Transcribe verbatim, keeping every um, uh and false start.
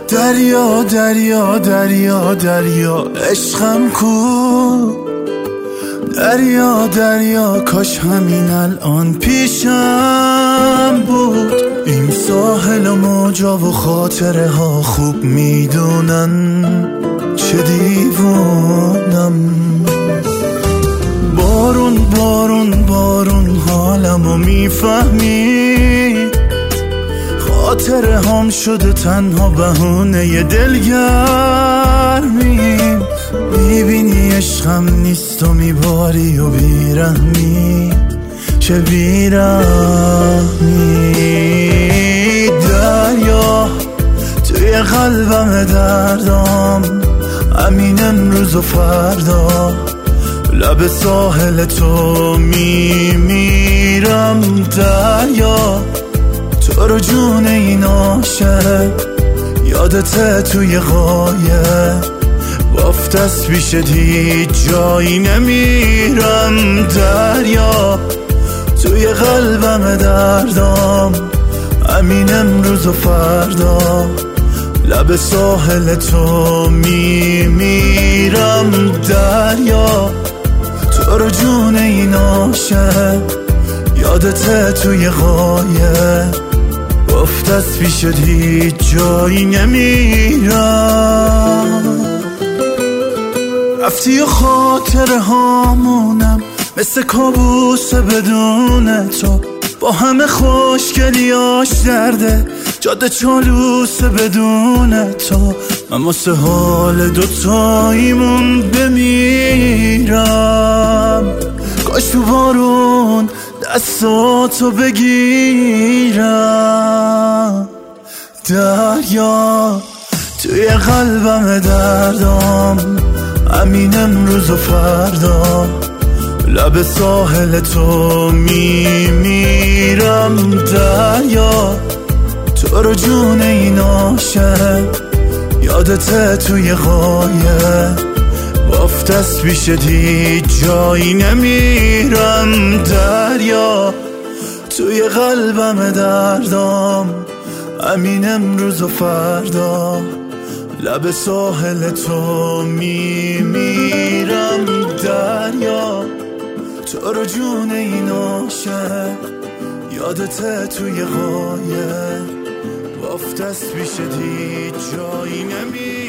دریا دریا دریا دریا عشقم کو، دریا دریا کاش همین الان پیشم بود. این ساحل و موجا و خاطره ها خوب میدونن چه دیوونم. بارون بارون بارون حالمو میفهمی، خاطره هم شده تنها بهونه دلگرمیم. میبینی عشقم نیست و میباری و بیرحمی، چه بیرحمی. دریا توی قلبم دردام، همین امروز و فردا لب ساحل تو میمیرم. دریا تو رو جون این عاشق، یادت توی قایه بافتست پیشت هیچ جایی نمیرم. دریا توی قلبم دردام، همین امروز و فردا لب ساحل تو میمیرم. دریا تو رو جون این عاشق، یادت توی قایه بافتست پیشت هیچ جایی نمیرم. رفتی و خاطره هامونم مثل کابوس بدون تو، با همه خوشگلیاش درده جاده چالوس بدون تو. من واسه حال دوتاییمون بمیرم، کاش تو بارون دستاتو بگیرم. دریا توی قلبم دردام، همین امروز و فردا لب ساحل تو میمیرم. دریا تو رو جون این عاشق، یادت توی قایه بافتست پیشت هیچ جایی نمیرم. دریا توی قلبم دردام، همین امروز و فردا لب ساحل تو میمیرم. دریا تو رو جون این عاشق، یادت توی قایه بافتست پیشت هیچ جایی نمیرم.